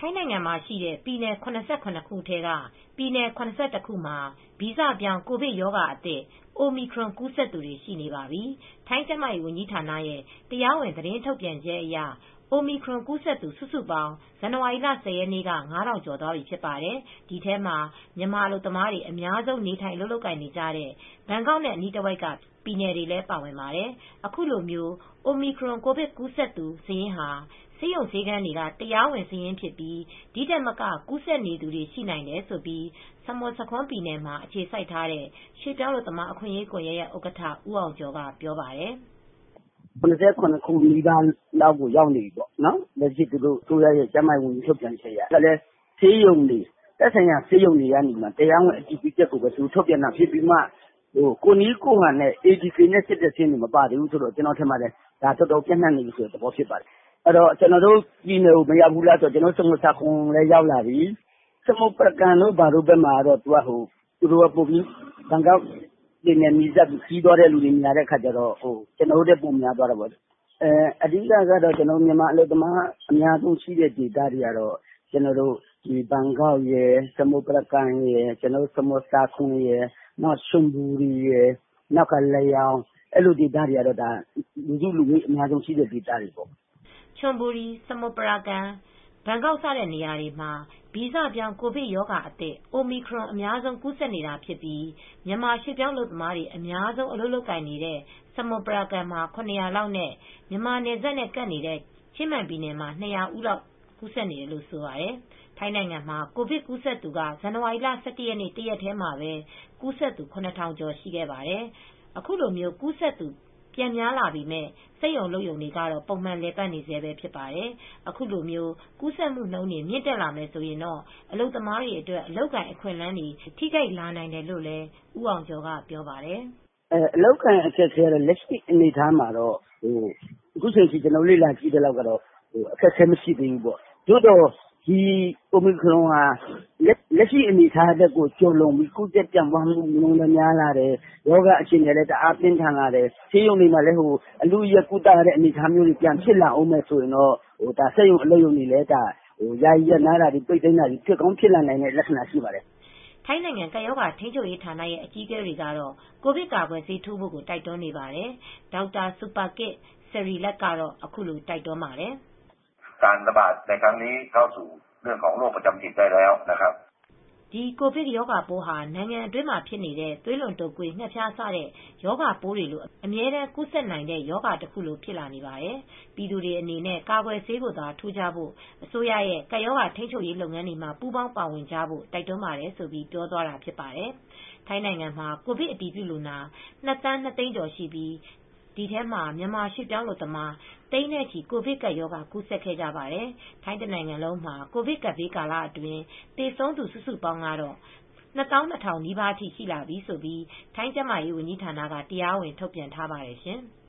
ထိုင်းနိုင်ငံမှာရှိတဲ့ပြည်နယ် ၇၇ ခုထဲက ပြည်နယ် ၇၁ ခုမှာ ဗီဇပြောင်းကိုဗစ်ရောဂါအသစ် Omicron ကူးစက်သူတွေရှိနေပါပြီ။ ထိုင်းကျန်းမာရေးဝန်ကြီးဌာနရဲ့ တရားဝင်သတင်းထုတ်ပြန်ချက်အရ Omicron ကူးစက်သူစုစုပေါင်း ဇန်နဝါရီလ ၁၀ ရက်နေ့က ၅,၀၀၀ ကျော်သွားပြီဖြစ်ပါတယ်။ ဒီထဲမှာမြန်မာအလုပ်သမားတွေအများဆုံးနေထိုင်အလုပ်လုပ်ကိုင်နေကြတဲ့ ဘန်ကောက်နဲ့အနီးတဝိုက်က ပြည်နယ်တွေလည်းပါဝင်ပါတယ်။ အခုလို Omicron ကိုဗစ်ကူးစက်သူစာရင်းဟာ ဆေးရုံဆေးခန်းတွေက တရားဝင်စာရင်းဖြစ်ပြီး ဒီထက်မက ကူးစက်နေသူတွေရှိနိုင်တယ်လို့ စမွတ်ဆာခွန်းပြည်နယ်မှာအခြေစိုက်ထားတဲ့ ရွှေ့ပြောင်းအလုပ်သမားအခွင့်ရေးကွန်ယက်ရဲ့ဥက္ကဋ္ဌ ဦးအောင်ကျော်ကပြောပါတယ်။ "၇၇ ခုနီးပါးလောက်ကိုရောက်နေပြီပေါ့နော်။ လက်ရှိသူတို့အစိုးရရဲ့ကျန်းမာရေးဝန်ကြီးထုတ်ပြန်ချက်အရ ဆေးရုံတွေသက်ဆိုင်ရာဆေးရုံတွေကနေတရားဝင်အတည်ပြုချက်ကိုပဲထုတ်ပြန်တာဖြစ်ပြီးမှ ကိုယ့်နည်းကိုယ့်ဟန်နဲ့ ATK နဲ့စစ်တဲ့စာရင်းတွေမပါသေးဘူးဆိုတော့ ကျနော်ထင်ပါတယ်။ ဒါတော်တော်ပြန့်နှံ့နေပြီဆိုတဲ့သဘောဖြစ်ပါတယ်။ ကျနော်တို့ပြည်နယ်ကိုမရောက်ဘူးလားဆိုတော့ ကျနော်တို့စမွတ်ဆာခွန်းလည်းရောက်လာပြီ။ စမုတ်ပရကန်တို့ဘက်မှာတော့သူတို့ကပိုပြီးဘန်ကောက်နဲ့နီးစပ်ပြီးခရီးသွားတဲ့လူတွေများတဲ့အခါကျတော့ ကျနော်တို့ထက်ပိုများသွားတာပေါ့။ အဓိကတော့မြန်မာအလုပ်သမားအများဆုံးရှိတဲ့ဒေသတွေကတော့ ဘန်ကောက်ရယ်၊ စမုတ်ပရကန်ရယ်၊ စမွတ်ဆာခွန်းရယ်၊ ချွန်ဘူရီရယ်၊ လယောင်အဲဒီလိုဒေသတွေကတော့လူစုလူဝေးအများဆုံးရှိတဲ့ဒေသတွေပေါ့။ " ချွန်ဘူရီ၊ စမုတ်ပရာကန် ဘန်ကောက်စတဲ့နေရာတွေမှာ ဗီဇပြောင်းကိုဗစ်ရောဂါအသစ် Omicron အများဆုံးကူးစက်နေတာဖြစ်ပြီး မြန်မာရွှေ့ပြောင်းအလုပ်သမားတွေအများဆုံးအလုပ်လုပ်ကိုင်နေတဲ့ စမွတ်ပရာကန်မှာ ၇၀၀ လောက်နဲ့ မြန်မာနယ်စပ်နဲ့ကပ်နေတဲ့ ချင်းမိုင်ပြည်နယ်မှာ ၂၀၀ ဦးလောက်ကူးစက်နေတယ်လို့ဆိုပါတယ်။ ထိုင်းနိုင်ငံမှာကိုဗစ်ကူးစက်သူက ဇန်နဝါရီလ ၁၁ ရက်နေ့တရက်တည်းမှာပဲ ကူးစက်သူ ၇,၀၀၀ ကျော်ရှိခဲ့ပါတယ်။ အခုလိုကူးစက်သူပြန်များလာပေမဲ့ စက်ရုံအလုပ်ရုံတွေကတော့ ပုံမှန်လည်ပတ်နေဆဲပဲဖြစ်ပါတယ်။ အခုလိုကူးစက်မှုနှုန်းတွေမြင့်တက်လာမယ်ဆိုရင်တော့ အလုပ်သမားတွေအတွက်အလုပ်အကိုင်အခွင့်အလမ်းတွေထိခိုက်လာနိုင်တယ်လို့လည်း ဦးအောင်ကျော်ကပြောပါတယ်။ "အလုပ်အကိုင်အခက်အခဲကတော့လက်ရှိအနေအထားမှာတော့အခုချိန်ထိကျနော်လေ့လာကြည့်သလောက်ကတော့အခက်အခဲမရှိသေးဘူးပေါ့။ သို့သော်ဒီ Omicron ဟာလက်ရှိအနေအထားထက်ကိုကျော်လွန်ပြီးကူးစက်ပြန့်ပွားမှုနှုန်းလည်းများလာတယ်။ ရောဂါအခြေအနေလည်းတအားပြင်းထန်လာတယ်။ ဆေးရုံတွေမှာလည်းအလုအယက်ကုသရတဲ့အနေအထားမျိုးတွေပြန်ဖြစ်လာဦးမယ်ဆိုရင်တော့စက်ရုံအလုပ်ရုံတွေလည်းယာယီရပ်နားတာတွေပိတ်သိမ်းတာတွေဖြစ်ကောင်းဖြစ်လာနိုင်တဲ့လက္ခဏာရှိပါတယ်။ " ထိုင်းနိုင်ငံကပ်ရောဂါထိန်းချုပ်ရေးဌာနရဲ့အကြီးအကဲတွေကတော့ ကိုဗစ်ကာကွယ်ဆေးထိုးဖို့ကိုတိုက်တွန်းနေပါတယ်။ ဒေါက်တာဆူပါကစ် စရီလက်ကတော့အခုလိုတိုက်တွန်းပါတယ်။ "การระบาดในครั้งนี้เข้าสู่เรื่องของโรคประจำถิ่นได้แล้วนะครับဒီကိုဗစ်ရောဂါပိုးဟာနိုင်ငံအတွင်းမှာဖြစ်နေတဲ့သွေးလွန်တုပ်ကွေး ငှက်ဖျားစတဲ့ရောဂါပိုးတွေလိုအမြဲတမ်းကူးစက်နိုင်တဲ့ရောဂါတခုလိုဖြစ်လာနေပါတယ်။ ပြည်သူတွေအနေနဲ့ကာကွယ်ဆေးကိုသာထိုးကြဖို့ အစိုးရရဲ့ကပ်ရောဂါထိန်းချုပ်ရေးလုပ်ငန်းတွေမှာပူးပေါင်းပါဝင်ကြဖို့တိုက်တွန်းပါတယ်ဆိုပြီးပြောသွားတာဖြစ်ပါတယ်။ ထိုင်းနိုင်ငံမှာကိုဗစ်အတည်ပြုလူနာ ၂,၂၀၀,၀၀၀ ကျော်ရှိပြီး ဒီထဲမှာမြန်မာရွှေ့ပြောင်းအလုပ်သမားသိန်းနဲ့ချီကိုဗစ်ကပ်ရောဂါကူးစက်ခဲ့ကြပါတယ်။ ထိုင်းတနိုင်ငံလုံးမှာကိုဗစ်ကပ်ဘေးကာလအတွင်းသေဆုံးသူစုစုပေါင်းကတော့ ၂၂,၀၀၀ နီးပါးထိရှိလာပြီလို့ထိုင်းကျန်းမာရေးဝန်ကြီးဌာနကတရားဝင်ထုတ်ပြန်ထားပါတယ်ရှင်။